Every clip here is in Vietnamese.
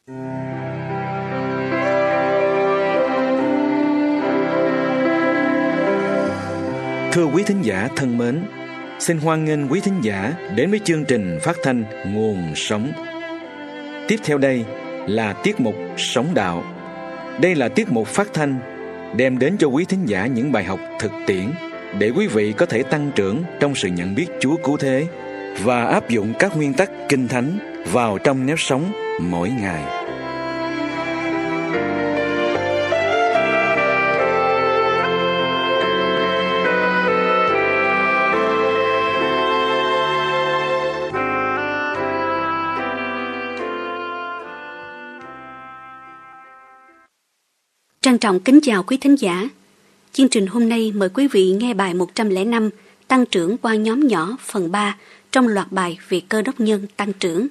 Thưa quý thính giả thân mến, xin hoan nghênh quý thính giả đến với chương trình phát thanh Nguồn Sống. Tiếp theo đây là tiết mục Sống Đạo. Đây là tiết mục phát thanh đem đến cho quý thính giả những bài học thực tiễn để quý vị có thể tăng trưởng trong sự nhận biết Chúa cứu thế và áp dụng các nguyên tắc Kinh Thánh vào trong nếp sống mỗi ngày. Trân trọng kính chào quý thính giả. Chương trình hôm nay mời quý vị nghe bài 105 Tăng trưởng qua nhóm nhỏ phần 3 trong loạt bài về Cơ Đốc nhân tăng trưởng.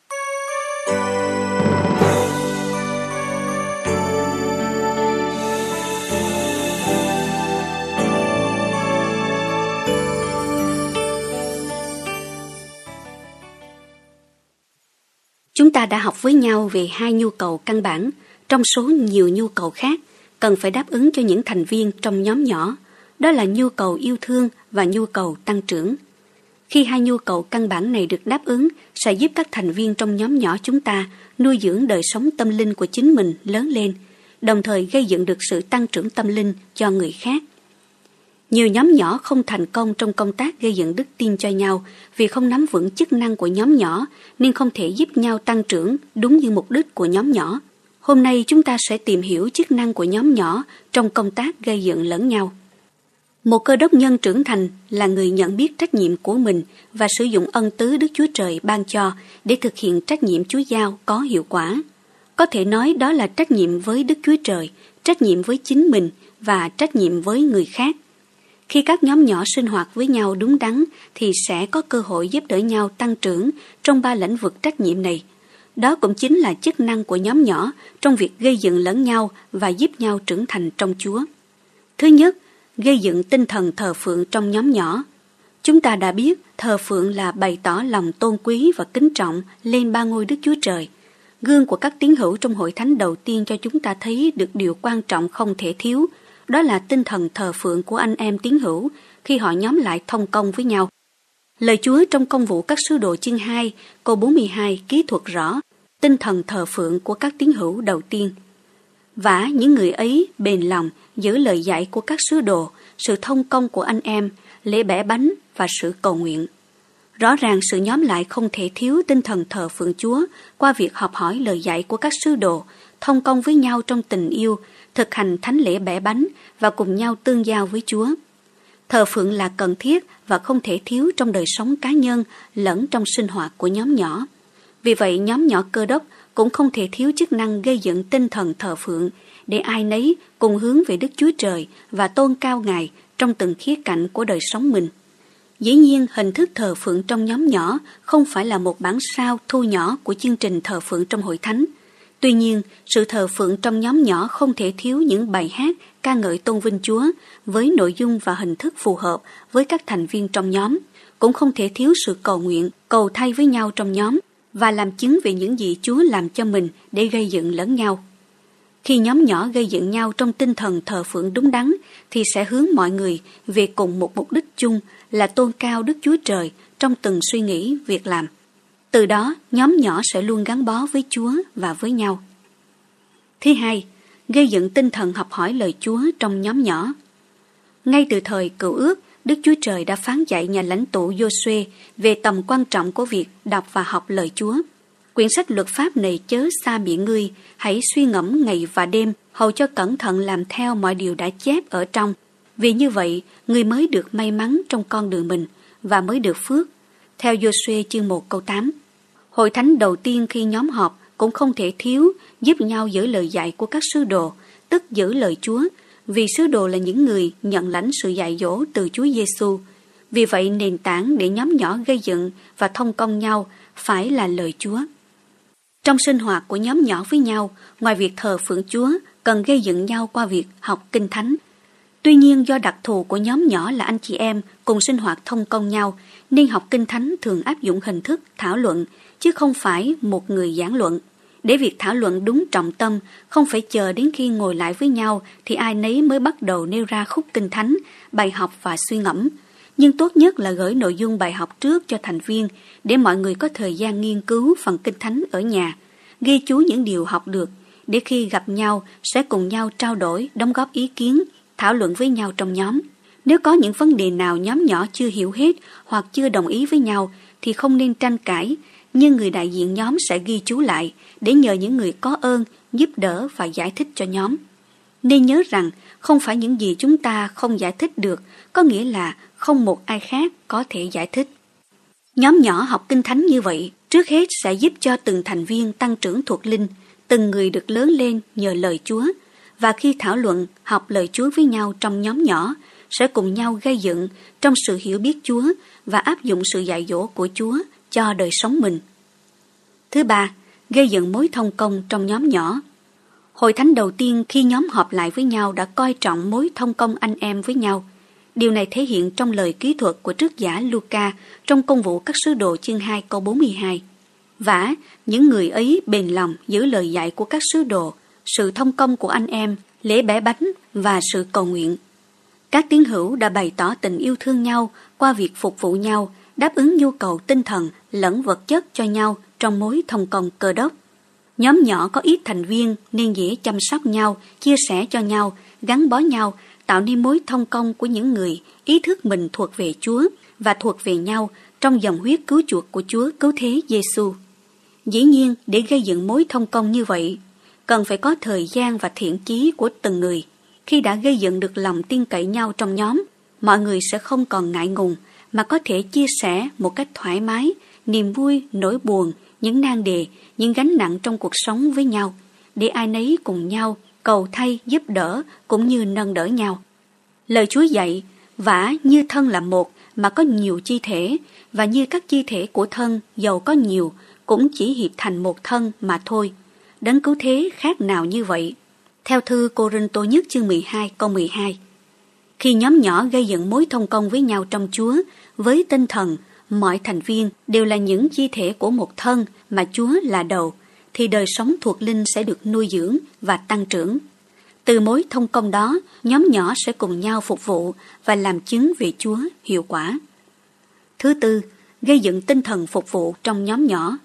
Chúng ta đã học với nhau về hai nhu cầu căn bản trong số nhiều nhu cầu khác cần phải đáp ứng cho những thành viên trong nhóm nhỏ, đó là nhu cầu yêu thương và nhu cầu tăng trưởng. Khi hai nhu cầu căn bản này được đáp ứng, sẽ giúp các thành viên trong nhóm nhỏ chúng ta nuôi dưỡng đời sống tâm linh của chính mình lớn lên, đồng thời gây dựng được sự tăng trưởng tâm linh cho người khác. Nhiều nhóm nhỏ không thành công trong công tác gây dựng đức tin cho nhau vì không nắm vững chức năng của nhóm nhỏ nên không thể giúp nhau tăng trưởng đúng như mục đích của nhóm nhỏ. Hôm nay chúng ta sẽ tìm hiểu chức năng của nhóm nhỏ trong công tác gây dựng lẫn nhau. Một cơ đốc nhân trưởng thành là người nhận biết trách nhiệm của mình và sử dụng ân tứ Đức Chúa Trời ban cho để thực hiện trách nhiệm Chúa giao có hiệu quả. Có thể nói đó là trách nhiệm với Đức Chúa Trời, trách nhiệm với chính mình và trách nhiệm với người khác. Khi các nhóm nhỏ sinh hoạt với nhau đúng đắn thì sẽ có cơ hội giúp đỡ nhau tăng trưởng trong ba lĩnh vực trách nhiệm này. Đó cũng chính là chức năng của nhóm nhỏ trong việc gây dựng lẫn nhau và giúp nhau trưởng thành trong Chúa. Thứ nhất, gây dựng tinh thần thờ phượng trong nhóm nhỏ. Chúng ta đã biết thờ phượng là bày tỏ lòng tôn quý và kính trọng lên ba ngôi Đức Chúa Trời. Gương của các tín hữu trong hội thánh đầu tiên cho chúng ta thấy được điều quan trọng không thể thiếu, đó là tinh thần thờ phượng của anh em tín hữu khi họ nhóm lại thông công với nhau. Lời Chúa trong Công vụ các sứ đồ chương 2, câu 42 kỹ thuật rõ tinh thần thờ phượng của các tín hữu đầu tiên. Vả những người ấy bền lòng giữ lời dạy của các sứ đồ, sự thông công của anh em, lễ bẻ bánh và sự cầu nguyện. Rõ ràng sự nhóm lại không thể thiếu tinh thần thờ phượng Chúa qua việc học hỏi lời dạy của các sứ đồ, thông công với nhau trong tình yêu, thực hành thánh lễ bẻ bánh và cùng nhau tương giao với Chúa. Thờ phượng là cần thiết và không thể thiếu trong đời sống cá nhân lẫn trong sinh hoạt của nhóm nhỏ. Vì vậy, nhóm nhỏ Cơ Đốc cũng không thể thiếu chức năng gây dựng tinh thần thờ phượng để ai nấy cùng hướng về Đức Chúa Trời và tôn cao Ngài trong từng khía cạnh của đời sống mình. Dĩ nhiên, hình thức thờ phượng trong nhóm nhỏ không phải là một bản sao thu nhỏ của chương trình thờ phượng trong hội thánh. Tuy nhiên, sự thờ phượng trong nhóm nhỏ không thể thiếu những bài hát ca ngợi tôn vinh Chúa với nội dung và hình thức phù hợp với các thành viên trong nhóm. Cũng không thể thiếu sự cầu nguyện, cầu thay với nhau trong nhóm và làm chứng về những gì Chúa làm cho mình để gây dựng lẫn nhau. Khi nhóm nhỏ gây dựng nhau trong tinh thần thờ phượng đúng đắn thì sẽ hướng mọi người về cùng một mục đích chung là tôn cao Đức Chúa Trời trong từng suy nghĩ, việc làm. Từ đó, nhóm nhỏ sẽ luôn gắn bó với Chúa và với nhau. Thứ hai, gây dựng tinh thần học hỏi lời Chúa trong nhóm nhỏ. Ngay từ thời Cựu Ước, Đức Chúa Trời đã phán dạy nhà lãnh tụ Giô-suê về tầm quan trọng của việc đọc và học lời Chúa. Quyển sách luật pháp này chớ xa miệng ngươi, hãy suy ngẫm ngày và đêm, hầu cho cẩn thận làm theo mọi điều đã chép ở trong. Vì như vậy, ngươi mới được may mắn trong con đường mình và mới được phước. Theo Giô-suê chương 1 câu 8. Hội thánh đầu tiên khi nhóm họp cũng không thể thiếu giúp nhau giữ lời dạy của các sứ đồ, tức giữ lời Chúa, vì sứ đồ là những người nhận lãnh sự dạy dỗ từ Chúa Giêsu. Vì vậy, nền tảng để nhóm nhỏ gây dựng và thông công nhau phải là lời Chúa. Trong sinh hoạt của nhóm nhỏ với nhau, ngoài việc thờ phượng Chúa, cần gây dựng nhau qua việc học Kinh Thánh. Tuy nhiên, do đặc thù của nhóm nhỏ là anh chị em cùng sinh hoạt thông công nhau, nên học Kinh Thánh thường áp dụng hình thức thảo luận, chứ không phải một người giảng luận. Để việc thảo luận đúng trọng tâm, không phải chờ đến khi ngồi lại với nhau thì ai nấy mới bắt đầu nêu ra khúc kinh thánh, bài học và suy ngẫm. Nhưng tốt nhất là gửi nội dung bài học trước cho thành viên để mọi người có thời gian nghiên cứu phần kinh thánh ở nhà, ghi chú những điều học được, để khi gặp nhau sẽ cùng nhau trao đổi, đóng góp ý kiến, thảo luận với nhau trong nhóm. Nếu có những vấn đề nào nhóm nhỏ chưa hiểu hết hoặc chưa đồng ý với nhau thì không nên tranh cãi, nhưng người đại diện nhóm sẽ ghi chú lại để nhờ những người có ơn giúp đỡ và giải thích cho nhóm. Nên nhớ rằng không phải những gì chúng ta không giải thích được có nghĩa là không một ai khác có thể giải thích. Nhóm nhỏ học kinh thánh như vậy trước hết sẽ giúp cho từng thành viên tăng trưởng thuộc linh, từng người được lớn lên nhờ lời Chúa, và khi thảo luận học lời Chúa với nhau trong nhóm nhỏ sẽ cùng nhau gây dựng trong sự hiểu biết Chúa và áp dụng sự dạy dỗ của Chúa cho đời sống mình. Thứ ba, gây dựng mối thông công trong nhóm nhỏ. Hội thánh đầu tiên khi nhóm họp lại với nhau đã coi trọng mối thông công anh em với nhau. Điều này thể hiện trong lời ký thuật của trức giả Luca trong Công vụ các sứ đồ chương 2 câu 42. Vả, những người ấy bền lòng giữ lời dạy của các sứ đồ, sự thông công của anh em, lễ bẻ bánh và sự cầu nguyện. Các tín hữu đã bày tỏ tình yêu thương nhau qua việc phục vụ nhau, đáp ứng nhu cầu tinh thần lẫn vật chất cho nhau trong mối thông công Cơ Đốc. Nhóm nhỏ có ít thành viên nên dễ chăm sóc nhau, chia sẻ cho nhau, gắn bó nhau, tạo nên mối thông công của những người ý thức mình thuộc về Chúa và thuộc về nhau trong dòng huyết cứu chuộc của Chúa Cứu Thế Giêsu. Dĩ nhiên, để gây dựng mối thông công như vậy, cần phải có thời gian và thiện chí của từng người. Khi đã gây dựng được lòng tin cậy nhau trong nhóm, mọi người sẽ không còn ngại ngùng mà có thể chia sẻ một cách thoải mái niềm vui, nỗi buồn, những nan đề, những gánh nặng trong cuộc sống với nhau, để ai nấy cùng nhau cầu thay, giúp đỡ cũng như nâng đỡ nhau. Lời Chúa dạy, vả như thân là một mà có nhiều chi thể, và như các chi thể của thân dầu có nhiều cũng chỉ hiệp thành một thân mà thôi. Đấng Cứu Thế khác nào như vậy? Theo thư Cô-rinh-tô nhất chương 12 câu 12. Khi nhóm nhỏ gây dựng mối thông công với nhau trong Chúa, với tinh thần mọi thành viên đều là những chi thể của một thân mà Chúa là đầu, thì đời sống thuộc linh sẽ được nuôi dưỡng và tăng trưởng. Từ mối thông công đó, nhóm nhỏ sẽ cùng nhau phục vụ và làm chứng về Chúa hiệu quả. Thứ tư, gây dựng tinh thần phục vụ trong nhóm nhỏ.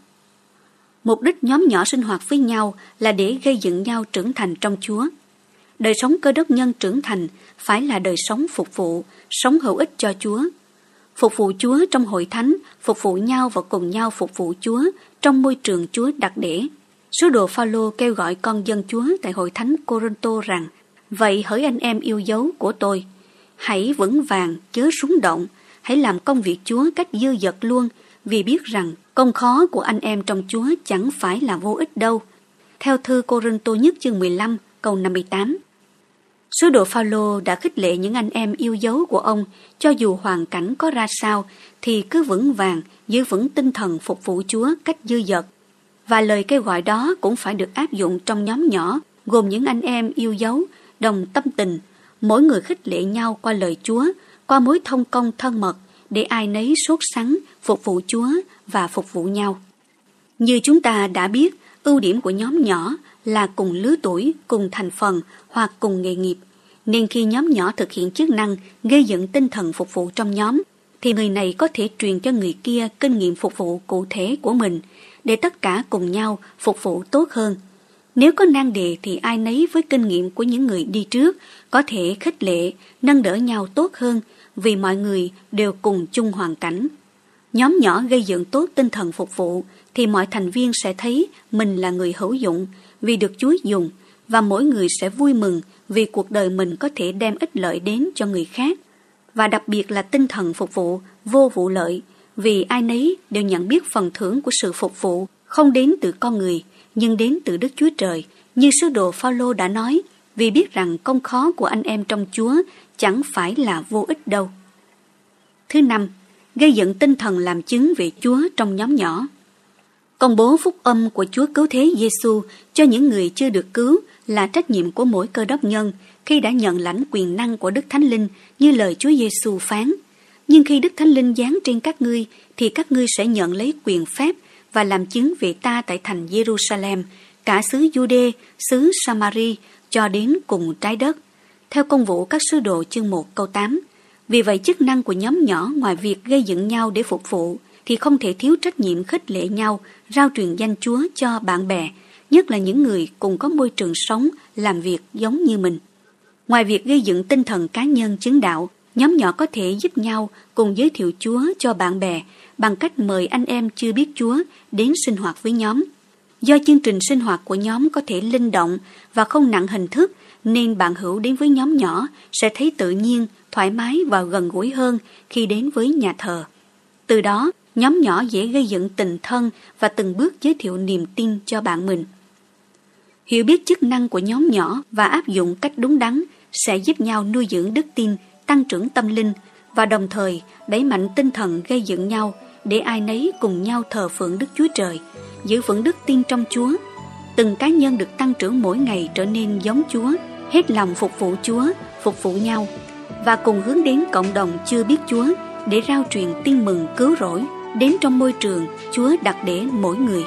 Mục đích nhóm nhỏ sinh hoạt với nhau là để gây dựng nhau trưởng thành trong Chúa. Đời sống Cơ Đốc nhân trưởng thành phải là đời sống phục vụ, sống hữu ích cho Chúa. Phục vụ Chúa trong hội thánh, phục vụ nhau và cùng nhau phục vụ Chúa trong môi trường Chúa đặc để. Sứ đồ Phao-lô kêu gọi con dân Chúa tại hội thánh Cô-rinh-tô rằng: vậy hỡi anh em yêu dấu của tôi, hãy vững vàng chớ rúng động, hãy làm công việc Chúa cách dư dật luôn, vì biết rằng công khó của anh em trong Chúa chẳng phải là vô ích đâu. Theo thư Cô-rinh-tô nhất chương 15 câu 58. Sứ đồ Phao-lô đã khích lệ những anh em yêu dấu của ông, cho dù hoàn cảnh có ra sao thì cứ vững vàng giữ vững tinh thần phục vụ Chúa cách dư dật. Và lời kêu gọi đó cũng phải được áp dụng trong nhóm nhỏ, gồm những anh em yêu dấu, đồng tâm tình, mỗi người khích lệ nhau qua lời Chúa, qua mối thông công thân mật, để ai nấy sốt sắng phục vụ Chúa và phục vụ nhau. Như chúng ta đã biết, ưu điểm của nhóm nhỏ là cùng lứa tuổi, cùng thành phần hoặc cùng nghề nghiệp, nên khi nhóm nhỏ thực hiện chức năng gây dựng tinh thần phục vụ trong nhóm, thì người này có thể truyền cho người kia kinh nghiệm phục vụ cụ thể của mình, để tất cả cùng nhau phục vụ tốt hơn. Nếu có nan đề thì ai nấy với kinh nghiệm của những người đi trước có thể khích lệ, nâng đỡ nhau tốt hơn, vì mọi người đều cùng chung hoàn cảnh. Nhóm nhỏ gây dựng tốt tinh thần phục vụ thì mọi thành viên sẽ thấy mình là người hữu dụng vì được Chúa dùng, và mỗi người sẽ vui mừng vì cuộc đời mình có thể đem ích lợi đến cho người khác. Và đặc biệt là tinh thần phục vụ vô vụ lợi, vì ai nấy đều nhận biết phần thưởng của sự phục vụ không đến từ con người nhưng đến từ Đức Chúa Trời, như sứ đồ Phao-lô đã nói, vì biết rằng công khó của anh em trong Chúa chẳng phải là vô ích đâu. Thứ năm, gây dựng tinh thần làm chứng về Chúa trong nhóm nhỏ. Công bố phúc âm của Chúa Cứu Thế Giêsu cho những người chưa được cứu là trách nhiệm của mỗi Cơ Đốc nhân khi đã nhận lãnh quyền năng của Đức Thánh Linh, như lời Chúa Giêsu phán: nhưng khi Đức Thánh Linh giáng trên các ngươi thì các ngươi sẽ nhận lấy quyền phép và làm chứng về ta tại thành Giê-ru-sa-lem, cả xứ Giu-đê, xứ Sa-ma-ri cho đến cùng trái đất, theo Công vụ các sứ đồ chương 1 câu 8. Vì vậy chức năng của nhóm nhỏ ngoài việc gây dựng nhau để phục vụ thì không thể thiếu trách nhiệm khích lệ nhau, rao truyền danh Chúa cho bạn bè, nhất là những người cùng có môi trường sống, làm việc giống như mình. Ngoài việc gây dựng tinh thần cá nhân chứng đạo, nhóm nhỏ có thể giúp nhau cùng giới thiệu Chúa cho bạn bè bằng cách mời anh em chưa biết Chúa đến sinh hoạt với nhóm. Do chương trình sinh hoạt của nhóm có thể linh động và không nặng hình thức, nên bạn hữu đến với nhóm nhỏ sẽ thấy tự nhiên, thoải mái và gần gũi hơn khi đến với nhà thờ. Từ đó, nhóm nhỏ dễ gây dựng tình thân và từng bước giới thiệu niềm tin cho bạn mình. Hiểu biết chức năng của nhóm nhỏ và áp dụng cách đúng đắn sẽ giúp nhau nuôi dưỡng đức tin, tăng trưởng tâm linh và đồng thời đẩy mạnh tinh thần gây dựng nhau để ai nấy cùng nhau thờ phượng Đức Chúa Trời, giữ vững đức tin trong Chúa. Từng cá nhân được tăng trưởng mỗi ngày trở nên giống Chúa, hết lòng phục vụ Chúa, phục vụ nhau và cùng hướng đến cộng đồng chưa biết Chúa để rao truyền tin mừng cứu rỗi đến trong môi trường Chúa đặt để mỗi người.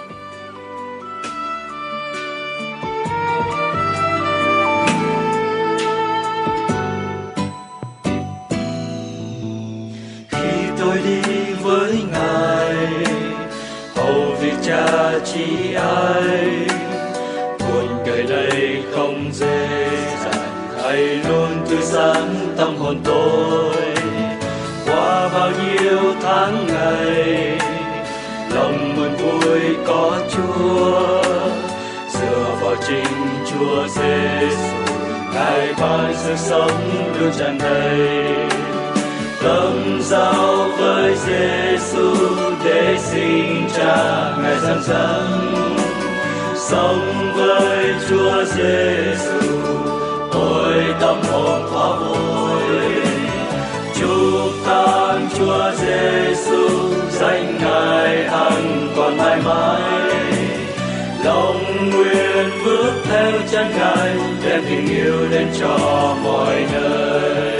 Khi tôi đi với Ngài, hầu việc Cha chỉ ai, cuộc đời này không dễ dàng, Thầy luôn tươi sáng tâm hồn tôi. Qua bao nhiêu tháng ngày, lòng mừng vui có Chúa, dựa vào chính Chúa Giêsu, Ngài ban sự sống luôn tràn đầy. Tâm giao với Giêsu để xin Cha Ngài dẫn dắt, sống với Chúa Giêsu, ôi tâm hồn quá vui. Chúc than Chúa Giêsu, danh Ngài hằng còn mãi mãi. Lòng nguyện bước theo chân Ngài, đem tình yêu đến cho mọi nơi.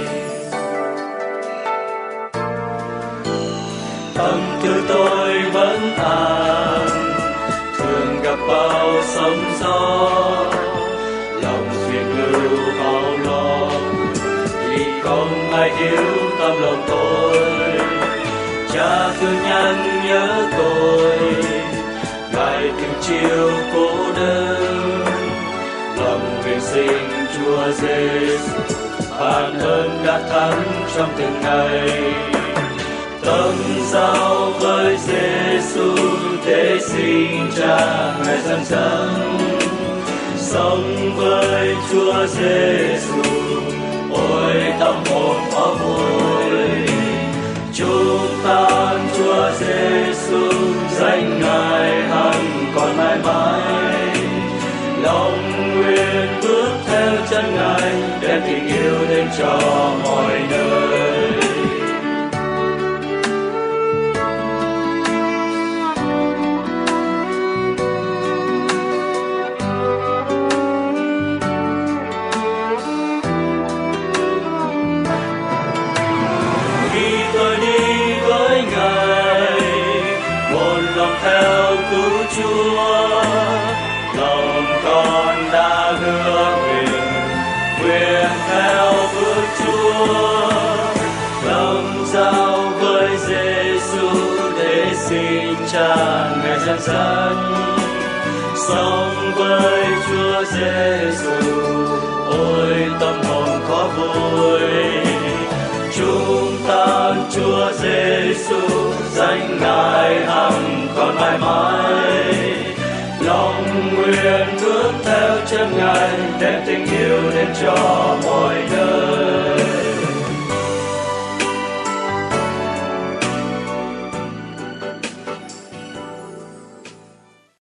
Tâm tư tôi vẫn an, thường gặp bao sóng gió, lòng phiền lưu âu lo, vì không ai hiểu tâm lòng tôi. Cha thương nhắn nhớ tôi, Ngài từng chiều cô đơn, lòng nguyện xin Chúa Giêsu ban ơn đã thắng trong từng ngày. Tâm giao với Giêsu để xin Cha Ngài dẫn dắt, sống với Chúa Giêsu, ôi tâm hồn quá vui. Chúc than Chúa Giêsu, danh Ngài hằng còn mãi mãi. Lòng nguyện bước theo chân Ngài, đem tình yêu đến cho mọi nơi. Theo cứu Chúa, lòng con đã hứa nguyện theo bước Chúa. Tâm giao với Giêsu để xin Cha Ngài dẫn dắt, sống với Chúa Giêsu, ôi tâm hồn có vui. Chúng ta Chúa Giêsu, danh Ngài hằng còn mãi mãi. Lòng nguyện bước theo chân Ngài, đem tình yêu đến cho mọi nơi.